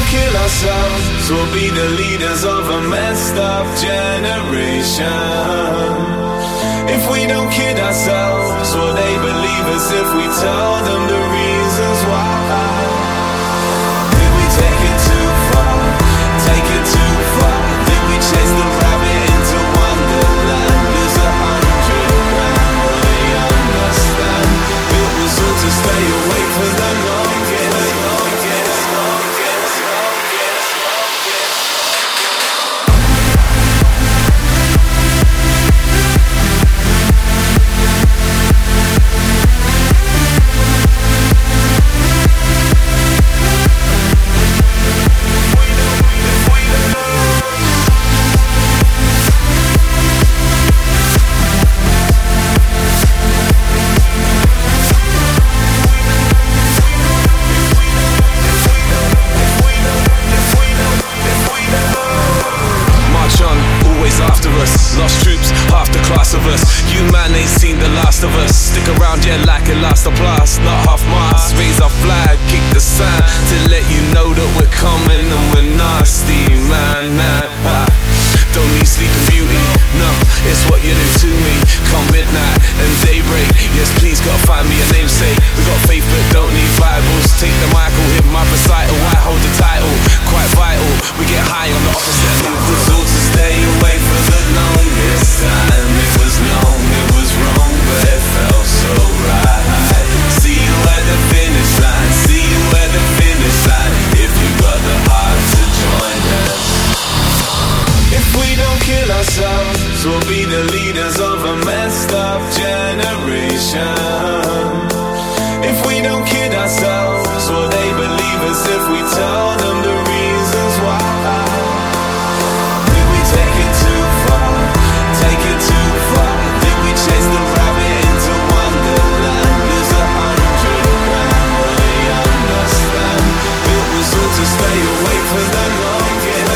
kill ourselves, we'll be the leaders of a messed up generation. If we don't kid ourselves, will they believe us if we tell them the reasons why? Did we take it too far? Take it too far? Did we chase the rabbit into Wonderland? Lose 100 grand, will they understand? It was all to stay awake for the longest. Lost troops, half the class of us. You man ain't seen the last of us. Stick around, yeah, like it lasts a blast. Not half mast, raise our flag, kick the sign to let you know that we're coming and we're nasty, man. Don't need sleeping beauty, no, it's what you do to me. Come midnight and daybreak, yes please, gotta find me a namesake. We got faith but don't need Bibles. Take the Michael, hit my recital, I hold the title. Quite vital, we get high on the opposite. It was all to stay away for the longest time. It was known, it was wrong, but it felt so right. See you at the finish line, see you at the finish line. If you got the heart to join us. If we don't kill ourselves, we'll be the leaders of a messed up generation. If we don't kid ourselves, will they believe us if we tell them the reasons why? Did we take it too far? Take it too far? Did we chase the rabbit into Wonderland? Lose 100 grand, will they understand? It was all to stay awake for the longest.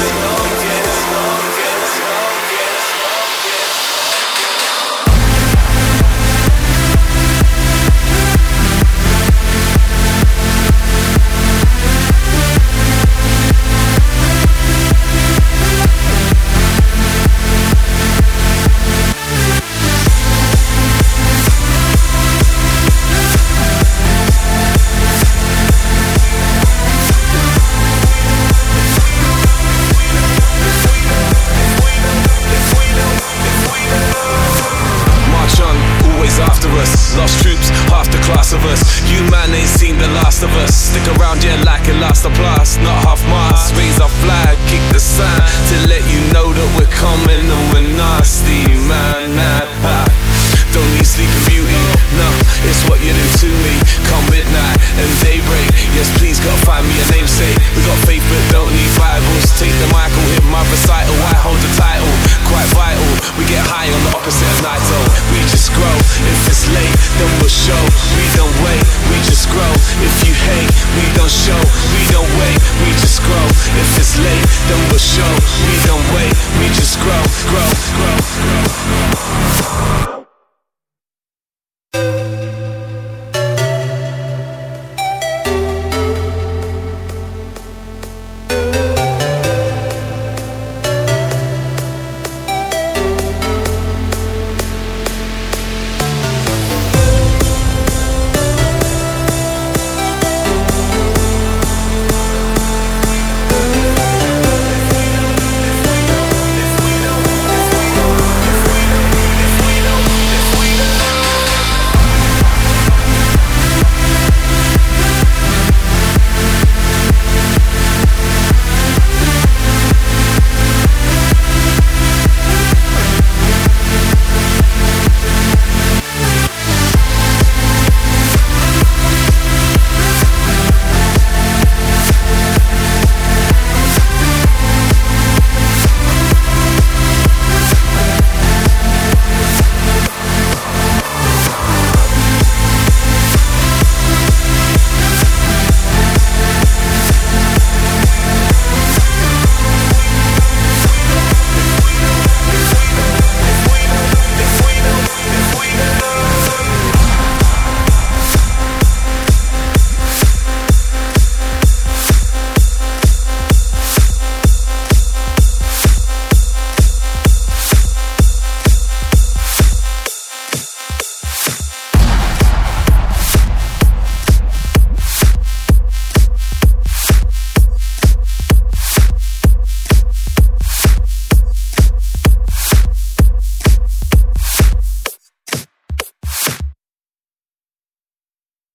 Lost troops, half the class of us. You man ain't seen the last of us. Stick around, yeah, like it lasts a blast. Not half mast, raise our flag, kick the sign to let you know that we're coming and we're nasty, man. Don't need sleeping beauty, no, it's what you do to me. Come midnight and daybreak, yes please, gotta find me a namesake. We got faith but don't need Bibles. Take the Michael, hit my recital, I hold the title. Quite vital, we get high on the opposite of night though. We just grow, if it's late then we'll show. We don't wait, we just grow. If you hate, we don't show. We don't wait, we just grow. If it's late then we'll show. We don't wait, we just grow.